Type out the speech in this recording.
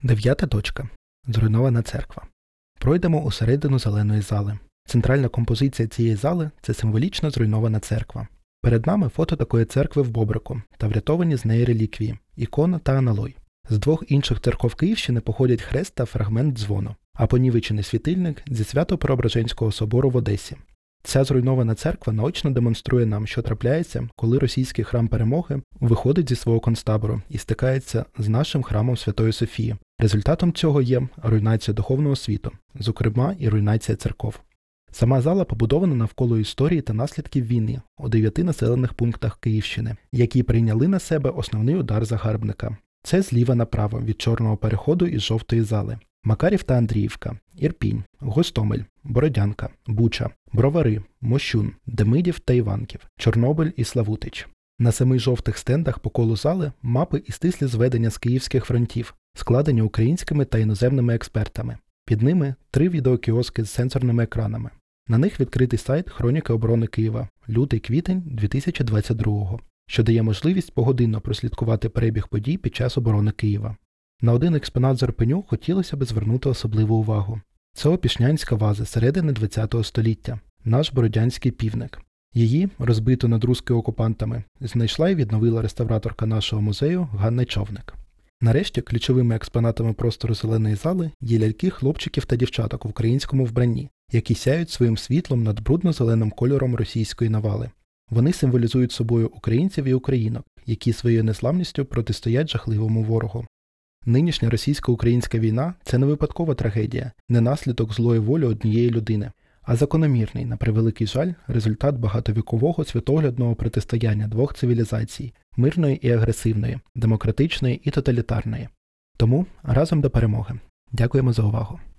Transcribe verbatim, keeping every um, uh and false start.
Дев'ята точка. Зруйнована церква. Пройдемо усередину зеленої зали. Центральна композиція цієї зали – це символічно зруйнована церква. Перед нами фото такої церкви в Бобрику та врятовані з неї реліквії – ікона та аналой. З двох інших церков Київщини походять хрест та фрагмент дзвону, а понівечений світильник зі Свято-Преображенського собору в Одесі. Ця зруйнована церква наочно демонструє нам, що трапляється, коли російський храм Перемоги виходить зі свого концтабору і стикається з нашим храмом Святої Софії. Результатом цього є руйнація духовного світу, зокрема і руйнація церков. Сама зала побудована навколо історії та наслідків війни у дев'яти населених пунктах Київщини, які прийняли на себе основний удар загарбника. Це зліва направо від Чорного переходу із Жовтої зали. Макарів та Андріївка, Ірпінь, Гостомель, Бородянка, Буча, Бровари, Мощун, Демидів та Іванків, Чорнобиль і Славутич. На семи жовтих стендах по колу зали мапи і стислі зведення з київських фронтів, складені українськими та іноземними експертами. Під ними три відеокіоски з сенсорними екранами. На них відкритий сайт Хроніки оборони Києва, лютий-квітень дві тисячі двадцять другого, що дає можливість погодинно прослідкувати перебіг подій під час оборони Києва. На один експонат з Ірпеню хотілося б звернути особливу увагу. Це опішнянська ваза середини ХХ століття, наш бородянський півник. Її, розбиту над руски окупантами, знайшла і відновила реставраторка нашого музею Ганна Човник. Нарешті, ключовими експонатами простору зеленої зали є ляльки хлопчиків та дівчаток в українському вбранні, які сяють своїм світлом над брудно-зеленим кольором російської навали. Вони символізують собою українців і українок, які своєю незламністю протистоять жахливому ворогу. Нинішня російсько-українська війна – це не випадкова трагедія, не наслідок злої волі однієї людини, а закономірний, на превеликий жаль, результат багатовікового світоглядного протистояння двох цивілізацій – мирної і агресивної, демократичної і тоталітарної. Тому разом до перемоги. Дякуємо за увагу.